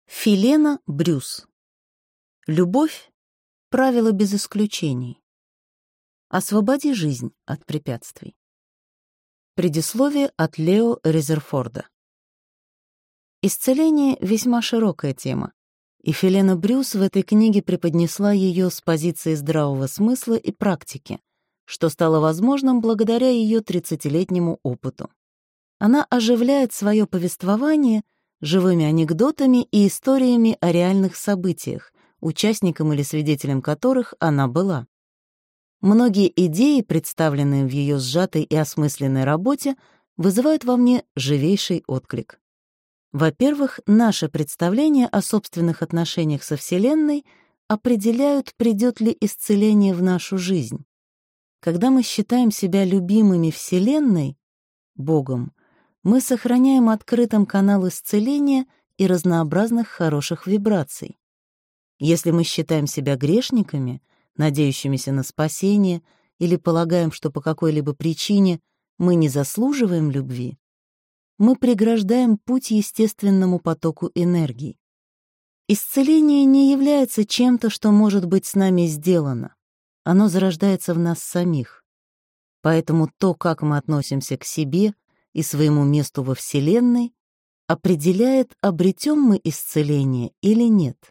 Филена Брюс. Любовь — правило без исключений. Освободи жизнь от препятствий. Предисловие от Лео Резерфорда. Исцеление — весьма широкая тема, и Филена Брюс в этой книге преподнесла ее с позиции здравого смысла и практики, что стало возможным благодаря ее 30-летнему опыту. Она оживляет свое повествование живыми анекдотами и историями о реальных событиях, участником или свидетелем которых она была. Многие идеи, представленные в ее сжатой и осмысленной работе, вызывают во мне живейший отклик. Во-первых, наше представление о собственных отношениях со Вселенной определяют, придет ли исцеление в нашу жизнь. Когда мы считаем себя любимыми Вселенной, Богом, мы сохраняем открытым канал исцеления и разнообразных хороших вибраций. Если мы считаем себя грешниками, надеющимися на спасение, или полагаем, что по какой-либо причине мы не заслуживаем любви, мы преграждаем путь естественному потоку энергии. Исцеление не является чем-то, что может быть с нами сделано. Оно зарождается в нас самих. Поэтому то, как мы относимся к себе и своему месту во Вселенной, определяет, обретем мы исцеление или нет.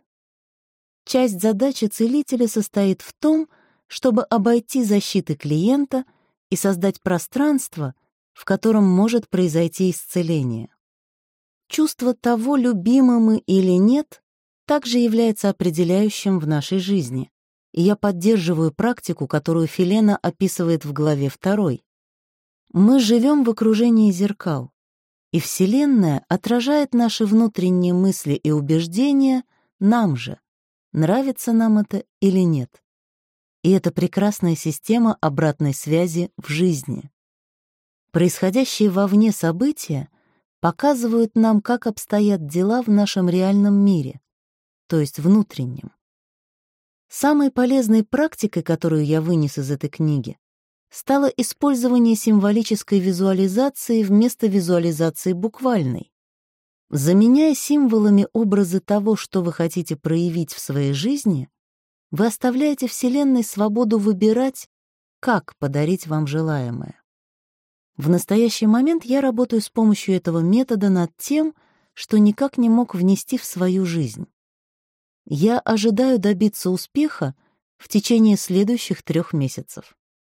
Часть задачи целителя состоит в том, чтобы обойти защиты клиента и создать пространство, в котором может произойти исцеление. Чувство того, любимы мы или нет, также является определяющим в нашей жизни, и я поддерживаю практику, которую Филена описывает в главе 2. Мы живем в окружении зеркал, и Вселенная отражает наши внутренние мысли и убеждения нам же, нравится нам это или нет. И это прекрасная система обратной связи в жизни. Происходящие вовне события показывают нам, как обстоят дела в нашем реальном мире, то есть внутреннем. Самой полезной практикой, которую я вынес из этой книги, стало использование символической визуализации вместо визуализации буквальной. Заменяя символами образы того, что вы хотите проявить в своей жизни, вы оставляете Вселенной свободу выбирать, как подарить вам желаемое. В настоящий момент я работаю с помощью этого метода над тем, что никак не мог внести в свою жизнь. Я ожидаю добиться успеха в течение следующих 3 месяцев.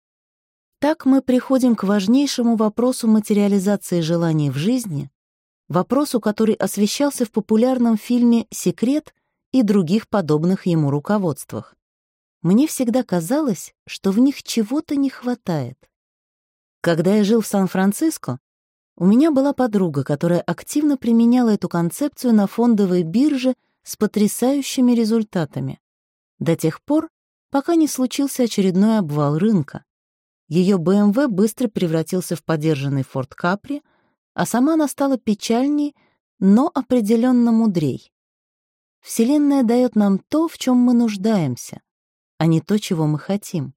Так мы приходим к важнейшему вопросу материализации желаний в жизни, вопросу, который освещался в популярном фильме «Секрет» и других подобных ему руководствах. Мне всегда казалось, что в них чего-то не хватает. Когда я жил в Сан-Франциско, у меня была подруга, которая активно применяла эту концепцию на фондовой бирже с потрясающими результатами, до тех пор, пока не случился очередной обвал рынка. Ее BMW быстро превратился в подержанный Ford Capri, а сама она стала печальней, но определенно мудрей. Вселенная дает нам то, в чем мы нуждаемся, а не то, чего мы хотим.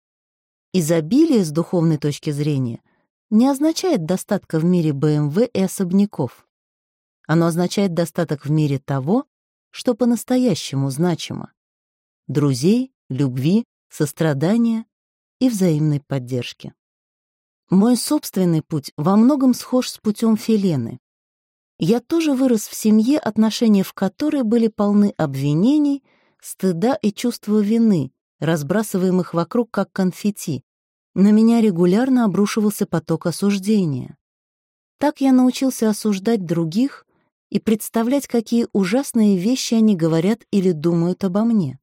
Изобилие с духовной точки зрения не означает достатка в мире BMW и особняков. Оно означает достаток в мире того, что по-настоящему значимо: друзей, любви, сострадания и взаимной поддержки. Мой собственный путь во многом схож с путем Филены. Я тоже вырос в семье, отношения в которой были полны обвинений, стыда и чувства вины, разбрасываемых вокруг как конфетти. На меня регулярно обрушивался поток осуждения. Так я научился осуждать других и представлять, какие ужасные вещи они говорят или думают обо мне.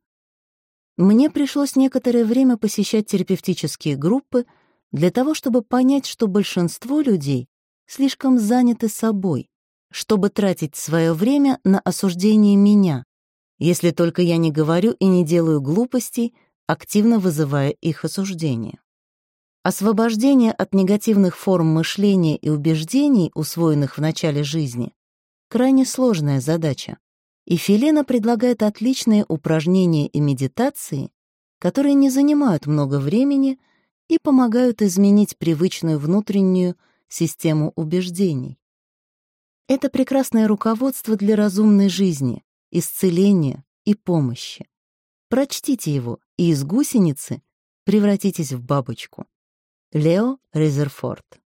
Мне пришлось некоторое время посещать терапевтические группы для того, чтобы понять, что большинство людей слишком заняты собой, чтобы тратить свое время на осуждение меня, если только я не говорю и не делаю глупостей, активно вызывая их осуждение. Освобождение от негативных форм мышления и убеждений, усвоенных в начале жизни, крайне сложная задача, и Филена предлагает отличные упражнения и медитации, которые не занимают много времени и помогают изменить привычную внутреннюю систему убеждений. Это прекрасное руководство для разумной жизни, исцеления и помощи. Прочтите его, и из гусеницы превратитесь в бабочку. Лео Резерфорд.